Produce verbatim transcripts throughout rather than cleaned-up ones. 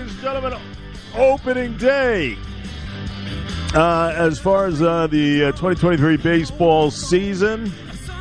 ladies and gentlemen, opening day. Uh, as far as uh, the uh, twenty twenty-three baseball season,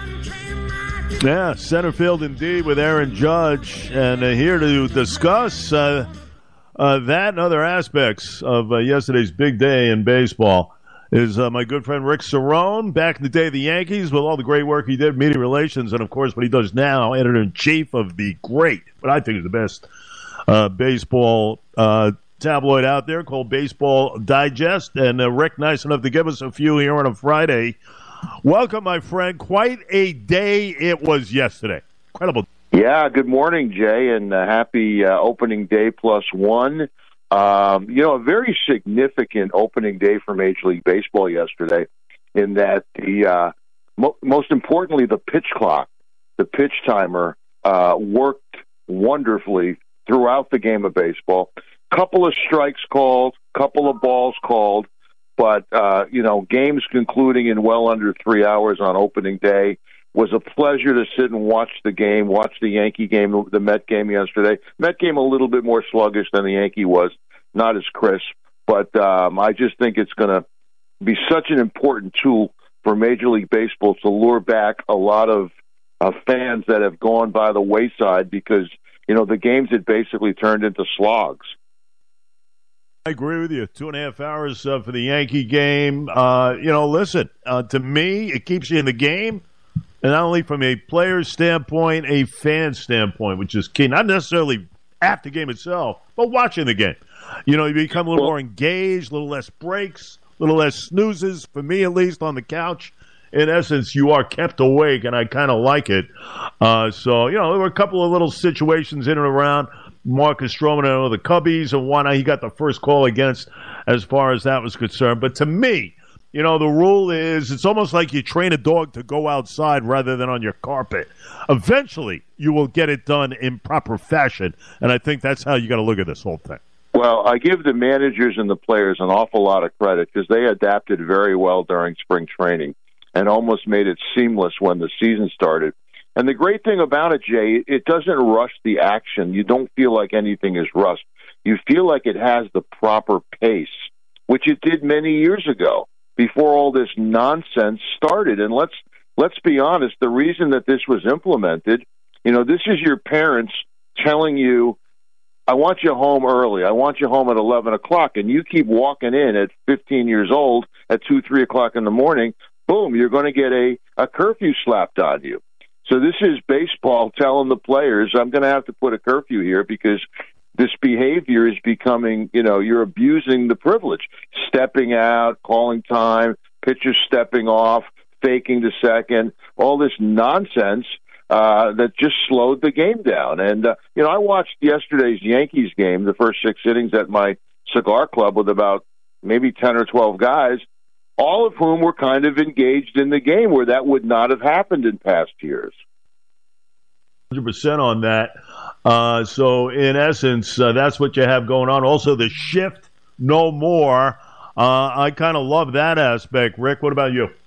yeah, center field indeed with Aaron Judge. And uh, here to discuss uh, uh, that and other aspects of uh, yesterday's big day in baseball is uh, my good friend Rick Cerrone, back in the day of the Yankees with all the great work he did, media relations, and, of course, what he does now, editor-in-chief of the great, what I think is the best uh, baseball uh, tabloid out there called Baseball Digest. And uh, Rick, nice enough to give us a few here on a Friday. Welcome, my friend. Quite a day it was yesterday. Incredible. Yeah, good morning, Jay, and uh, happy uh, opening day plus one. Um, you know, a very significant opening day for Major League Baseball yesterday in that the, uh, mo- most importantly, the pitch clock, the pitch timer, uh, worked wonderfully throughout the game of baseball. Couple of strikes called, couple of balls called, but, uh, you know, games concluding in well under three hours on opening day. Was a pleasure to sit and watch the game, watch the Yankee game, the Met game yesterday. Met game a little bit more sluggish than the Yankee was, not as crisp. But um, I just think it's going to be such an important tool for Major League Baseball to lure back a lot of uh, fans that have gone by the wayside because, you know, the games had basically turned into slogs. I agree with you. Two and a half hours uh, for the Yankee game. Uh, you know, listen, uh, to me, it keeps you in the game. And not only from a player's standpoint, a fan standpoint, which is key. Not necessarily at the game itself, but watching the game. You know, you become a little more engaged, a little less breaks, a little less snoozes, for me at least, on the couch. In essence, you are kept awake, and I kind of like it. Uh, so, you know, there were a couple of little situations in and around Marcus Stroman and the Cubbies and whatnot. He got the first call against as far as that was concerned. But to me, you know, the rule is it's almost like you train a dog to go outside rather than on your carpet. Eventually, you will get it done in proper fashion, and I think that's how you got to look at this whole thing. Well, I give the managers and the players an awful lot of credit because they adapted very well during spring training and almost made it seamless when the season started. And the great thing about it, Jay, it doesn't rush the action. You don't feel like anything is rushed. You feel like it has the proper pace, which it did many years ago, before all this nonsense started. And let's let's be honest, the reason that this was implemented, you know, this is your parents telling you, I want you home early. I want you home at eleven o'clock. And you keep walking in at fifteen years old at two, three o'clock in the morning, boom, you're going to get a, a curfew slapped on you. So this is baseball telling the players, I'm going to have to put a curfew here because this behavior is becoming, you know, you're abusing the privilege. Stepping out, calling time, pitchers stepping off, faking the second, all this nonsense uh, that just slowed the game down. And, uh, you know, I watched yesterday's Yankees game, the first six innings at my cigar club with about maybe ten or twelve guys, all of whom were kind of engaged in the game where that would not have happened in past years. one hundred percent on that. Uh, so, in essence, uh, that's what you have going on. Also, the shift, no more. Uh, I kind of love that aspect. Rick, what about you?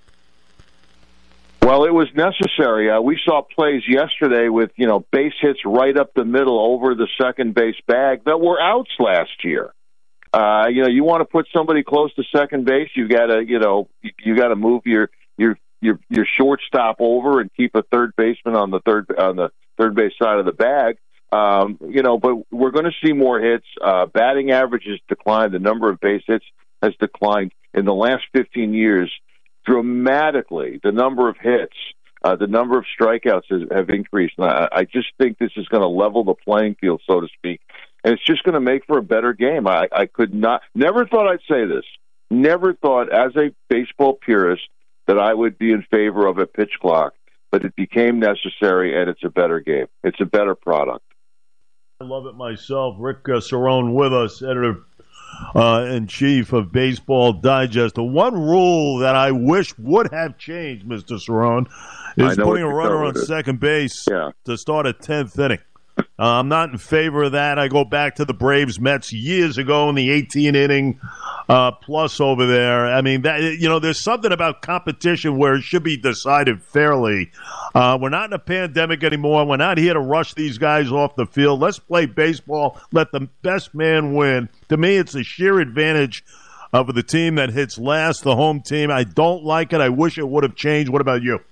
Well, it was necessary. Uh, we saw plays yesterday with, you know, base hits right up the middle over the second base bag that were outs last year. Uh, you know, you want to put somebody close to second base, you got to, you know, you, you got to move your your your your shortstop over and keep a third baseman on the third on the third base side of the bag. Um, you know, but we're going to see more hits. Uh, batting average has declined. The number of base hits has declined in the last fifteen years dramatically. The number of hits, uh, the number of strikeouts has, have increased. And I, I just think this is going to level the playing field, so to speak. And it's just going to make for a better game. I, I could not, never thought I'd say this. Never thought as a baseball purist that I would be in favor of a pitch clock. But it became necessary, and it's a better game. It's a better product. I love it myself. Rick uh, Cerrone with us, editor uh, in chief of Baseball Digest. The one rule that I wish would have changed, Mister Cerrone, is putting a runner on second base yeah. to start a tenth inning. Uh, I'm not in favor of that. I go back to the Braves Mets years ago in the eighteen inning uh, plus over there. I mean, that, you know, there's something about competition where it should be decided fairly. Uh, we're not in a pandemic anymore. We're not here to rush these guys off the field. Let's play baseball. Let the best man win. To me, it's a sheer advantage of the team that hits last, the home team. I don't like it. I wish it would have changed. What about you?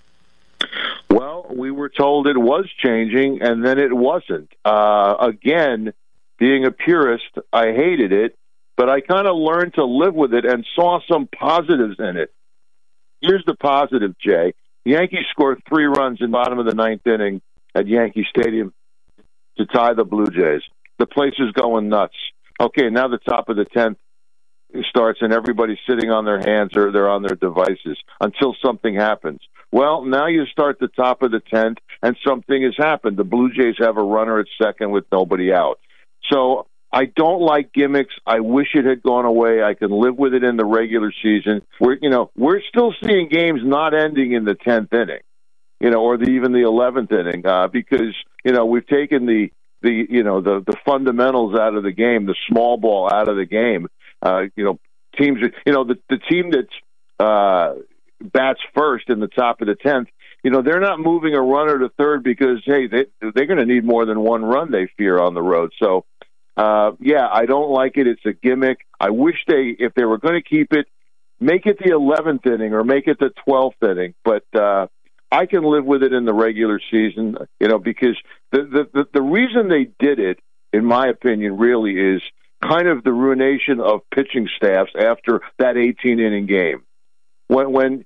Well, we were told it was changing, and then it wasn't. Uh, again, being a purist, I hated it, but I kind of learned to live with it and saw some positives in it. Here's the positive, Jay. The Yankees scored three runs in the bottom of the ninth inning at Yankee Stadium to tie the Blue Jays. The place is going nuts. Okay, now the top of the tenth starts and everybody's sitting on their hands or they're on their devices until something happens. Well, now you start the top of the tenth and something has happened. The Blue Jays have a runner at second with nobody out. So I don't like gimmicks. I wish it had gone away. I can live with it in the regular season. We're, you know, we're still seeing games not ending in the tenth inning, you know, or the, even the eleventh inning, uh, because, you know, we've taken the, the, you know, the, the fundamentals out of the game, the small ball out of the game. Uh, you know, teams, you know, the, the team that's, uh, bats first in the top of the tenth, you know, they're not moving a runner to third because, hey, they, they're going to need more than one run, they fear, on the road. So, uh, yeah, I don't like it. It's a gimmick. I wish they, if they were going to keep it, make it the eleventh inning or make it the twelfth inning. But uh, I can live with it in the regular season, you know, because the, the, the, the reason they did it, in my opinion, really is kind of the ruination of pitching staffs after that eighteen-inning game. When, when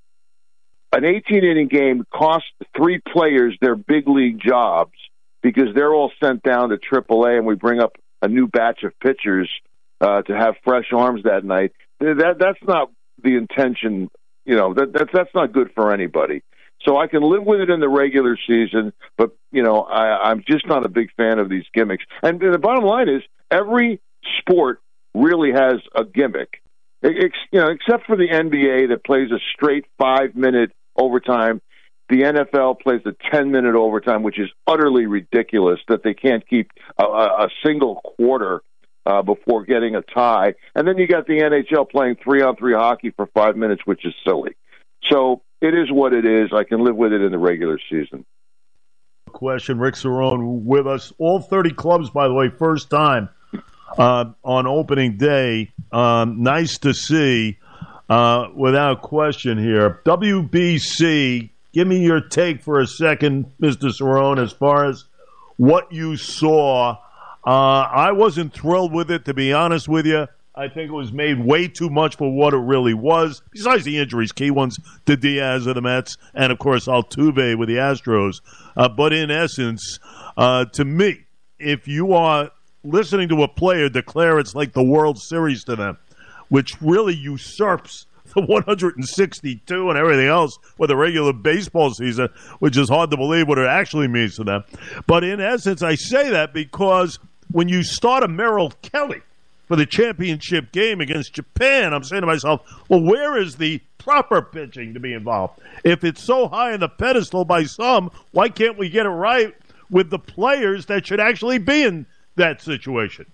an eighteen-inning game costs three players their big league jobs because they're all sent down to triple A and we bring up a new batch of pitchers uh, to have fresh arms that night, that that's not the intention. You know, that, that that's not good for anybody. So I can live with it in the regular season, but, you know, I, I'm just not a big fan of these gimmicks. And the bottom line is every sport really has a gimmick, Ex, you know, except for the N B A that plays a straight five-minute overtime. The N F L plays a ten-minute overtime, which is utterly ridiculous that they can't keep a, a single quarter uh, before getting a tie. And then you got the N H L playing three-on-three hockey for five minutes, which is silly. So it is what it is. I can live with it in the regular season. Question, Rick Cerone with us. All thirty clubs, by the way, first time uh, on opening day. Um, nice to see, uh, without question here. W B C, give me your take for a second, Mister Cerone, as far as what you saw. Uh, I wasn't thrilled with it, to be honest with you. I think it was made way too much for what it really was, besides the injuries, key ones to Diaz of the Mets, and, of course, Altuve with the Astros. Uh, but in essence, uh, to me, if you are listening to a player declare it's like the World Series to them, which really usurps the one hundred sixty-two and everything else with a regular baseball season, which is hard to believe what it actually means to them. But in essence, I say that because when you start a Merrill Kelly for the championship game against Japan, I'm saying to myself, well, where is the proper pitching to be involved? If it's so high on the pedestal by some, why can't we get it right with the players that should actually be in that situation?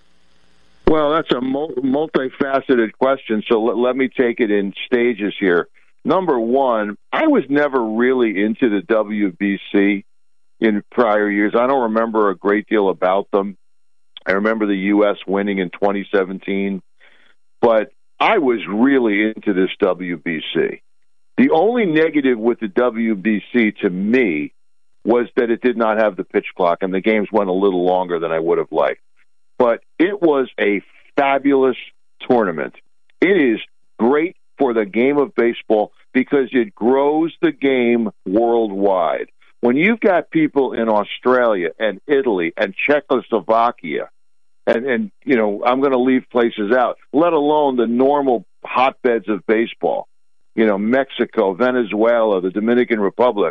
Well, that's a multifaceted question, so let, let me take it in stages here. Number one, I was never really into the W B C in prior years. I don't remember a great deal about them. I remember the U S winning in twenty seventeen, but I was really into this W B C. The only negative with the W B C to me was that it did not have the pitch clock, and the games went a little longer than I would have liked. But it was a fabulous tournament. It is great for the game of baseball because it grows the game worldwide. When you've got people in Australia and Italy and Czechoslovakia, and, and you know, I'm going to leave places out, let alone the normal hotbeds of baseball, you know, Mexico, Venezuela, the Dominican Republic,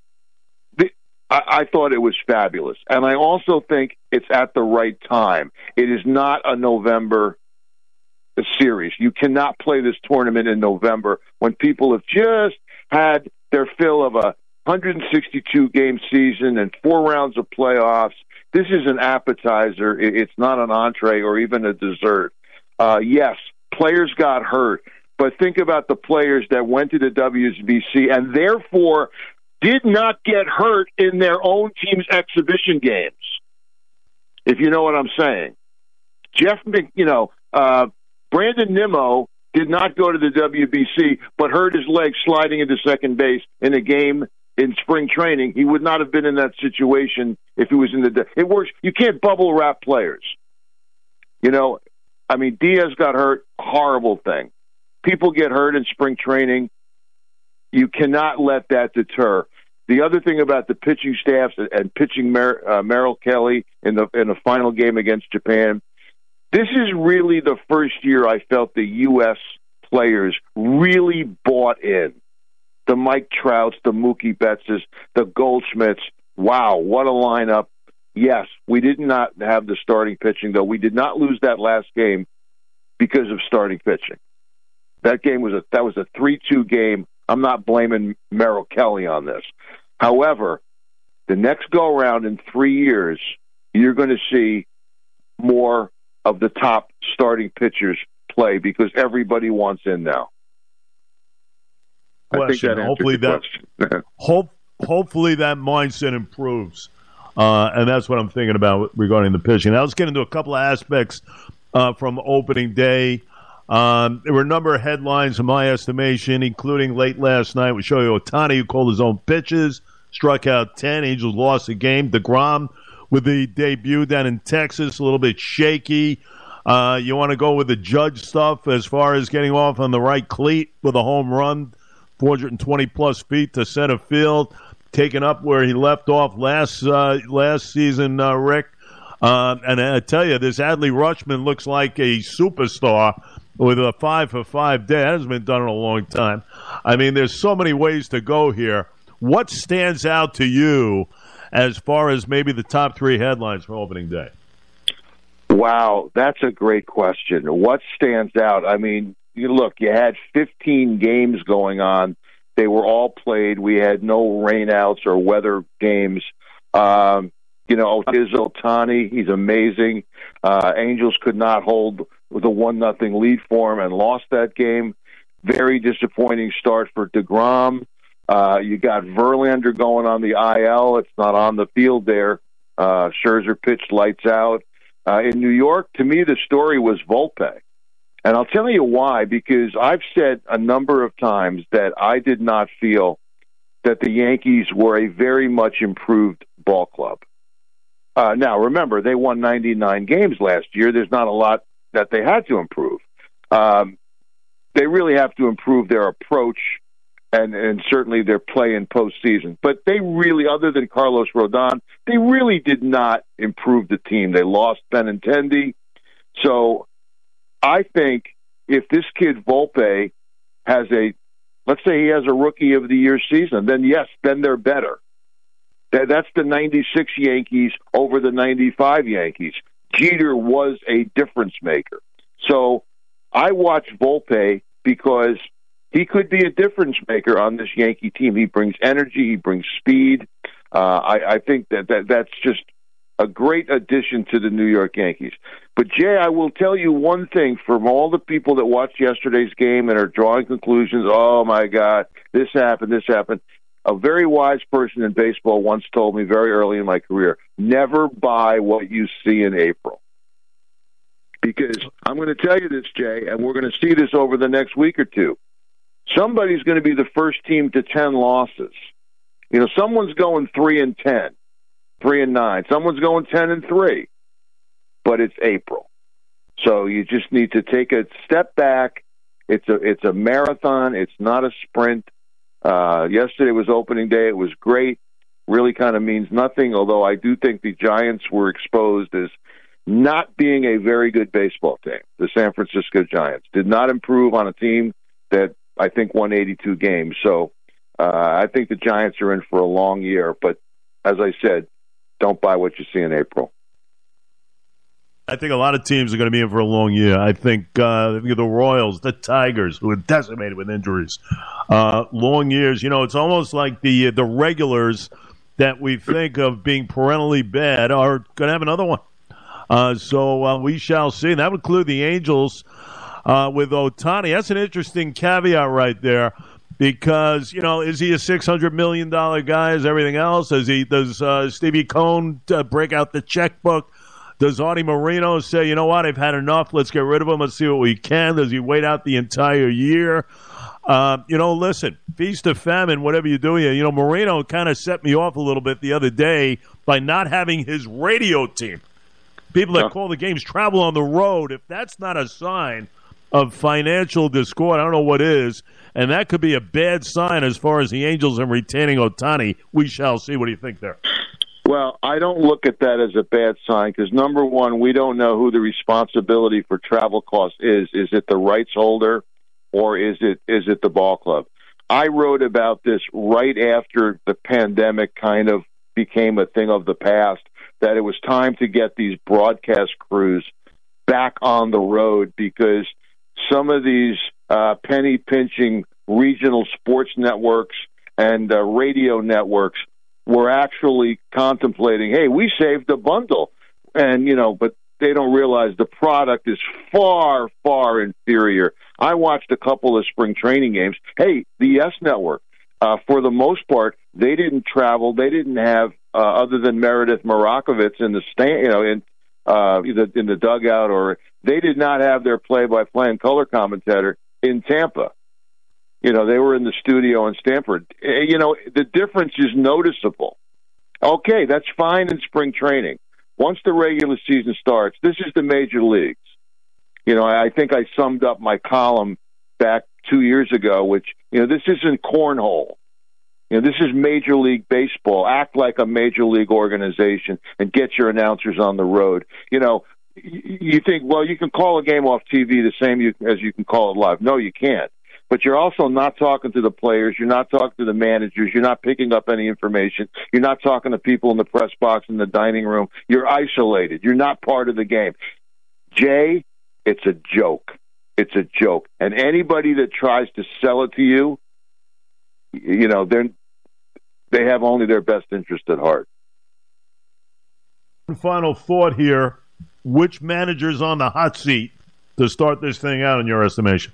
I, I thought it was fabulous. And I also think it's at the right time. It is not a November series. You cannot play this tournament in November when people have just had their fill of a one hundred sixty-two game season and four rounds of playoffs. This is an appetizer. It's not an entree or even a dessert. Uh, yes, players got hurt. But think about the players that went to the W B C and therefore did not get hurt in their own team's exhibition games, if you know what I'm saying. Jeff, you know, uh, Brandon Nimmo did not go to the W B C, but hurt his leg sliding into second base in a game in spring training. He would not have been in that situation if he was in the – it works. You can't bubble wrap players. You know, I mean, Diaz got hurt, horrible thing. People get hurt in spring training. You cannot let that deter. The other thing about the pitching staffs and pitching Mer- uh, Merrill Kelly in the in the final game against Japan, this is really the first year I felt the U S players really bought in. The Mike Trouts, the Mookie Bettses, the Goldschmidts. Wow, what a lineup. Yes, we did not have the starting pitching, though. We did not lose that last game because of starting pitching. That game was a that was a three two game. I'm not blaming Merrill Kelly on this. However, the next go-around in three years, you're going to see more of the top starting pitchers play because everybody wants in now. Question. I think that hopefully that question. hope, hopefully that mindset improves, uh, and that's what I'm thinking about regarding the pitching. Now let's get into a couple of aspects uh, from opening day. Um, there were a number of headlines in my estimation, including late last night with Shohei Ohtani, who called his own pitches, struck out ten. Angels lost the game. DeGrom with the debut down in Texas, a little bit shaky. Uh, you want to go with the Judge stuff as far as getting off on the right cleat with a home run, four hundred twenty plus feet to center field, taking up where he left off last uh, last season, uh, Rick. Uh, and I tell you, this Adley Rutschman looks like a superstar with a five for five day. That hasn't been done in a long time. I mean, there's so many ways to go here. What stands out to you as far as maybe the top three headlines for opening day? Wow, that's a great question. What stands out? I mean, you look, you had fifteen games going on. They were all played. We had no rainouts or weather games. Um, you know, is Ohtani, he's amazing. Uh, Angels could not hold with a one nothing lead for him and lost that game. Very disappointing start for DeGrom. Uh, you got Verlander going on the I L. It's not on the field there. Uh, Scherzer pitched lights out. Uh, in New York, to me, the story was Volpe. And I'll tell you why, because I've said a number of times that I did not feel that the Yankees were a very much improved ball club. Uh, now, remember, they won ninety-nine games last year. There's not a lot that they had to improve. Um, they really have to improve their approach and, and certainly their play in postseason. But they really, other than Carlos Rodon, they really did not improve the team. They lost Benintendi. So I think if this kid Volpe has a, let's say he has a Rookie of the Year season, then yes, then they're better. That, that's the ninety-six Yankees over the ninety-five Yankees. Jeter was a difference maker. So I watch Volpe because he could be a difference maker on this Yankee team. He brings energy. He brings speed. Uh, I, I think that, that that's just a great addition to the New York Yankees. But, Jay, I will tell you one thing from all the people that watched yesterday's game and are drawing conclusions, oh, my God, this happened, this happened. A very wise person in baseball once told me very early in my career, never buy what you see in April. Because I'm going to tell you this, Jay, and we're going to see this over the next week or two. Somebody's going to be the first team to ten losses. You know, someone's going three and ten, three and nine. Someone's going ten and three. But it's April, so you just need to take a step back. It's a it's a marathon. It's not a sprint. Uh, yesterday was opening day. It was great. Really kind of means nothing, although I do think the Giants were exposed as not being a very good baseball team. The San Francisco Giants did not improve on a team that I think won eighty-two games. So uh, I think the Giants are in for a long year. But as I said, don't buy what you see in April. I think a lot of teams are going to be in for a long year. I think, uh, I think the Royals, the Tigers, who are decimated with injuries, uh, long years. You know, it's almost like the the regulars that we think of being perennially bad are going to have another one. Uh, so uh, we shall see. And that would include the Angels. uh, with Ohtani. That's an interesting caveat right there. Because, you know, is he a six hundred million dollars guy as everything else? Does he? Does uh, Stevie Cohn uh, break out the checkbook? Does Artie Moreno say, you know what, I've had enough, let's get rid of him, let's see what we can? Does he wait out the entire year? Uh, you know, listen, feast or famine, whatever you do here. You know, Moreno kind of set me off a little bit the other day by not having his radio team. People that yeah. call the games travel on the road. If that's not a sign of financial discord, I don't know what is. And that could be a bad sign as far as the Angels and retaining Ohtani. We shall see. What do you think there? Well, I don't look at that as a bad sign because, number one, we don't know who the responsibility for travel costs is. Is it the rights holder or is it is it the ball club? I wrote about this right after the pandemic kind of became a thing of the past, that it was time to get these broadcast crews back on the road because some of these Uh, penny-pinching regional sports networks and uh, radio networks were actually contemplating, hey, we saved a bundle. And, you know, but they don't realize the product is far, far inferior. I watched a couple of spring training games. Hey, the Yes Network, uh, for the most part, they didn't travel. They didn't have, uh, other than Meredith Marakovitz in the stand, you know, in, uh, either in the dugout, or they did not have their play-by-play and color commentator in Tampa. You know, they were in the studio in Stanford. You know, the difference is noticeable. Okay, that's fine in spring training. Once the regular season starts, this is the major leagues. You know, I think I summed up my column back two years ago, which, you know, this isn't cornhole. You know, this is Major League Baseball. Act like a major league organization and get your announcers on the road. You know, you think, well, you can call a game off T V the same as you can call it live. No, you can't. But you're also not talking to the players. You're not talking to the managers. You're not picking up any information. You're not talking to people in the press box, in the dining room. You're isolated. You're not part of the game. Jay, it's a joke. It's a joke. And anybody that tries to sell it to you, you know, they're, they have only their best interest at heart. One final thought here. Which manager's on the hot seat to start this thing out in your estimation?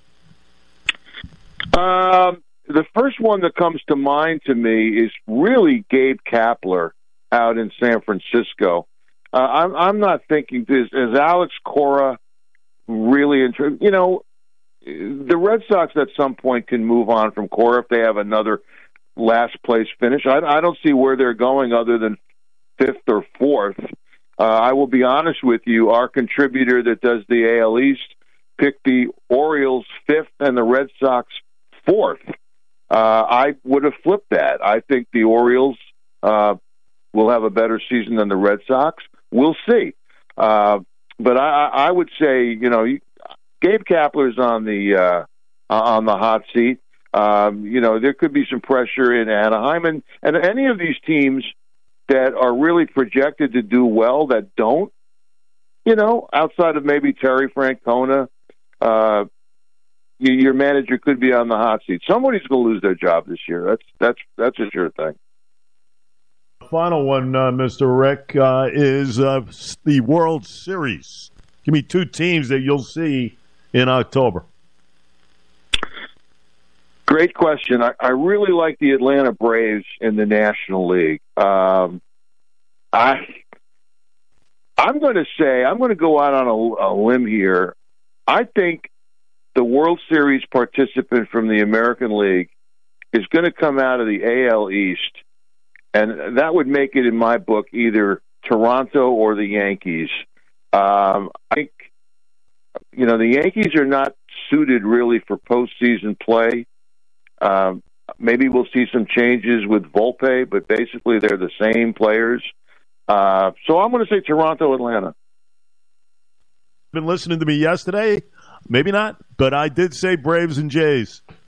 Um, the first one that comes to mind to me is really Gabe Kapler out in San Francisco. Uh, I'm, I'm not thinking, is, is Alex Cora really interested? You know, the Red Sox at some point can move on from Cora if they have another last place finish. I, I don't see where they're going other than fifth or fourth. Uh, I will be honest with you, our contributor that does the A L East picked the Orioles fifth and the Red Sox fourth. Uh, I would have flipped that. I think the Orioles uh, will have a better season than the Red Sox. We'll see. Uh, but I, I would say, you know, Gabe Kapler's on the uh, on the hot seat. Um, you know, there could be some pressure in Anaheim, and, and any of these teams that are really projected to do well that don't, you know, outside of maybe Terry Francona, uh, you, your manager could be on the hot seat. Somebody's going to lose their job this year. That's that's that's a sure thing. Final one, uh, Mister Rick, uh, is uh, the World Series. Give me two teams that you'll see in October. Great question. I, I really like the Atlanta Braves in the National League. Um, I, I'm going to say, I'm going to go out on a, a limb here. I think the World Series participant from the American League is going to come out of the A L East, and that would make it, in my book, either Toronto or the Yankees. Um, I think, you know, the Yankees are not suited really for postseason play. Um, maybe we'll see some changes with Volpe, but basically they're the same players. Uh, so I'm going to say Toronto, Atlanta. Been listening to me yesterday? Maybe not, but I did say Braves and Jays.